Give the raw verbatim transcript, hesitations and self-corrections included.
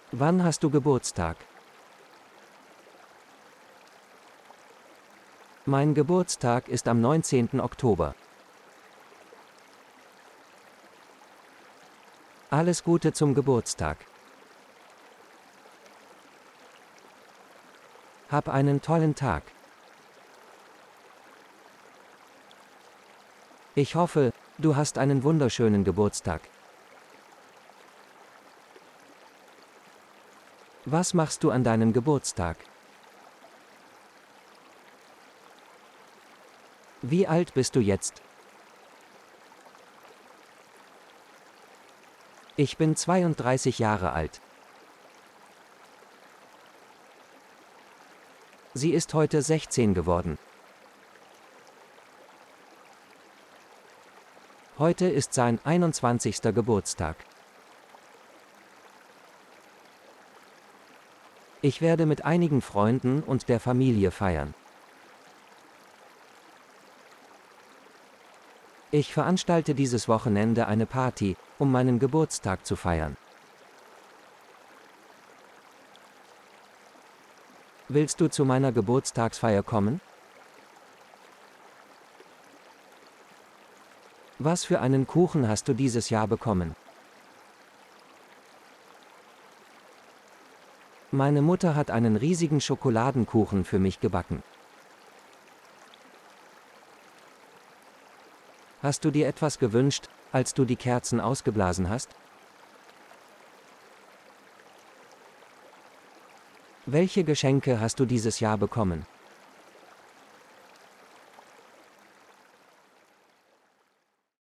Wann hast du Geburtstag? Mein Geburtstag ist am neunzehnten Oktober. Alles Gute zum Geburtstag. Hab einen tollen Tag. Ich hoffe, du hast einen wunderschönen Geburtstag. Was machst du an deinem Geburtstag? Wie alt bist du jetzt? Ich bin zweiunddreißig Jahre alt. Sie ist heute sechzehn geworden. Heute ist sein einundzwanzigster Geburtstag. Ich werde mit einigen Freunden und der Familie feiern. Ich veranstalte dieses Wochenende eine Party, um meinen Geburtstag zu feiern. Willst du zu meiner Geburtstagsfeier kommen? Was für einen Kuchen hast du dieses Jahr bekommen? Meine Mutter hat einen riesigen Schokoladenkuchen für mich gebacken. Hast du dir etwas gewünscht, als du die Kerzen ausgeblasen hast? Welche Geschenke hast du dieses Jahr bekommen?